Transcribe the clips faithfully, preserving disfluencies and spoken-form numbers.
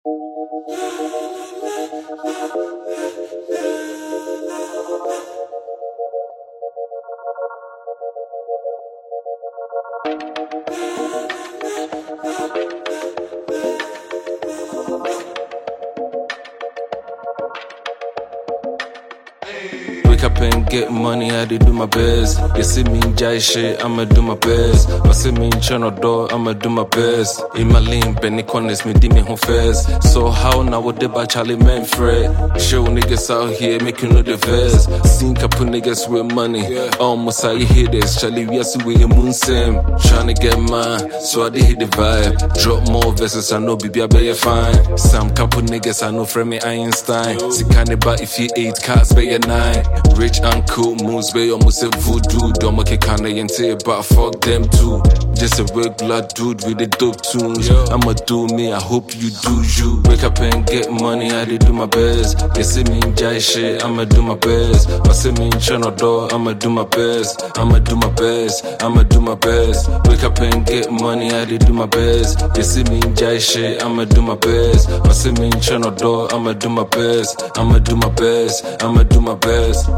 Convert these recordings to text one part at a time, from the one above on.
Wake up and get money, I do my best. You see me in jai shit, I'ma do my best. But see me in channel door, I'ma do my best. In my lane, Benny Corners, me di me home first. So how now would they buy Charlie Manfred? Show niggas out here, make you know the verse. Seen couple niggas with money. Almost how you hear this. Charlie, we are see with your moon Sam. Tryna get mine, so I did hit the vibe. Drop more verses, I know baby, I bet you fine. Some couple niggas, I know from me Einstein. See kinda but if you eight cars, bet you nine. Rich and cool moves, but almost a voodoo. Don't make it kinda into but fuck them too. Just a regular dude with the dope tunes. I'ma do me, I hope you do you. Wake up and get money, I do my best. You see me in jai shit, I'ma do my best. But see me in channel door, I'ma do my best. I'ma do my best, I'ma do my best. Wake up and get money, I do my best. You see me in jai shit, I'ma do my best. But see me in channel door, I'ma do my best. I'ma do my best, I'ma do my best.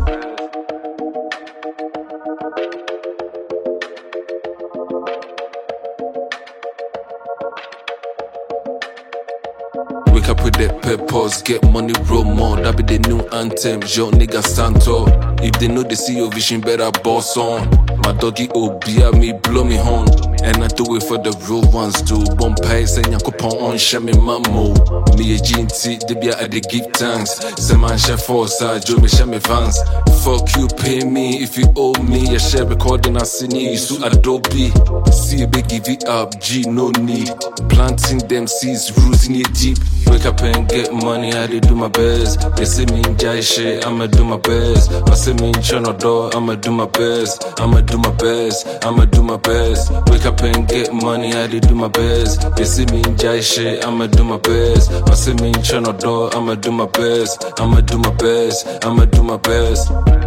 Wake up with the purpose, get money, roll more. That be the new anthem, yo nigga Santo. If they know they see your vision, better boss on. My doggy Obia, me blow me horn. And I do it for the real ones too. Bon pies and yankopon on shame mammo. Me a G T, they be at the give thanks. Say man chef force, I do me shame fans. Fuck you, pay me if you owe me. A share recording I see you so Adobe. See a big give it up, G no need. Planting them seeds, rooting it deep. Wake up and get money, I do my best. They see me in jai shit, I'ma do my best. But see me in channel door, I'ma do my best. I'ma do my best, I'ma do my best. Wake up and get money, I do my best. They see me in jai shit, I'ma do my best. But see me in channel door, I'ma do my best. I'ma do my best, I'ma do my best.